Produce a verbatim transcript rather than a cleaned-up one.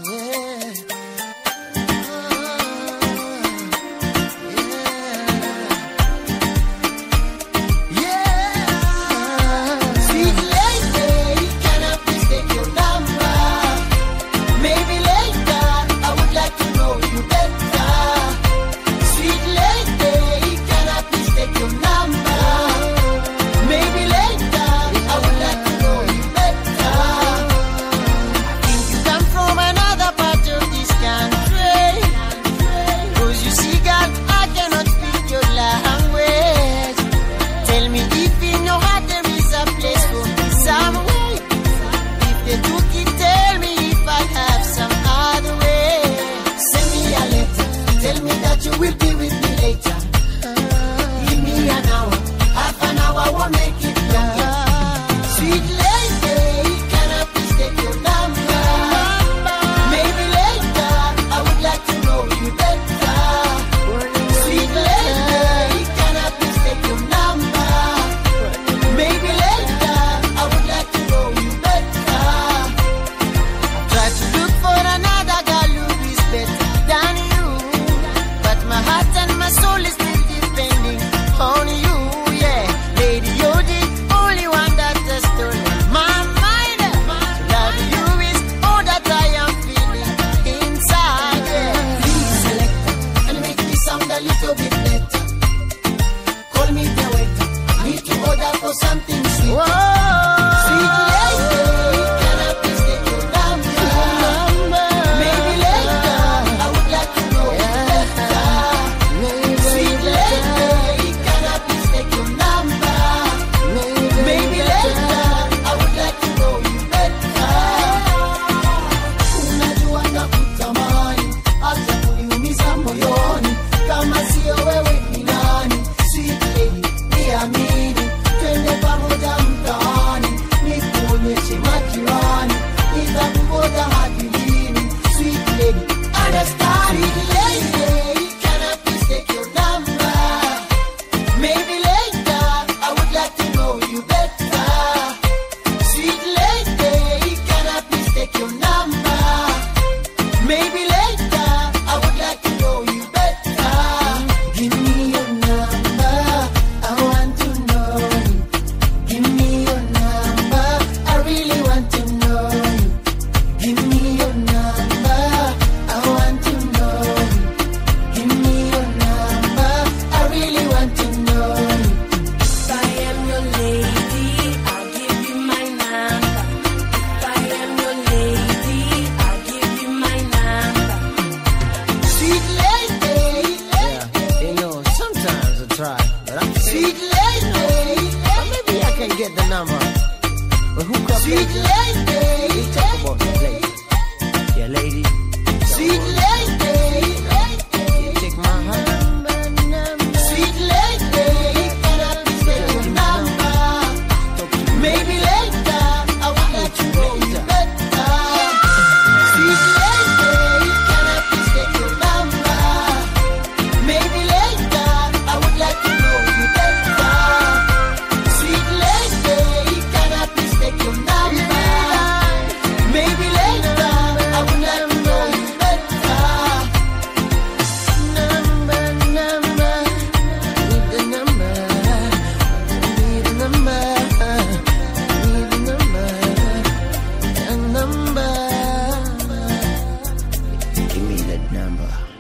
Something sweet. Whoa. Sweet lady, can I please take your number? number? Maybe later, I would like to know you better. Maybe sweet lady, can I please take your number? Maybe, Maybe later, I would like to know you better. Unajua nakutamani, acha kuniumiza moyoni. Kama sio wewe ni nani? Sweet lady, niamini. Twende pamoja mtaani, nikuonyeshe majirani, nitakungoja hadi lini. Sweet lady, understand. Sweet lady, can I please take your number? Maybe later, I would like to know you better. Sweet lady, can I please take your number? Maybe later, I would like to know you better. Give me your number, I want to know you. Give me your number, I really want to know you. Give me your number, I want to know you. Give me your number, I really want to know you. If I am your lady, I'll give you my number. If I am your lady, I'll give you my number. Sweet lady, Yeah, you know, sometimes I try, but I'm sweet lady, Or maybe I can get the number. But who comes sweet lady, We talk about the lady. Yeah, lady. sweet lady, You take my hand. sweet lady, can I please take your number? Maybe later, I would like to know you better. Sweet lady, can I please take your number? Maybe later, I would like to know you better. Sweet lady, can I please take your number? Maybe later, I would like to know you better. Number, number. Need the number. Need the number. Need the number. A number. Give me that number.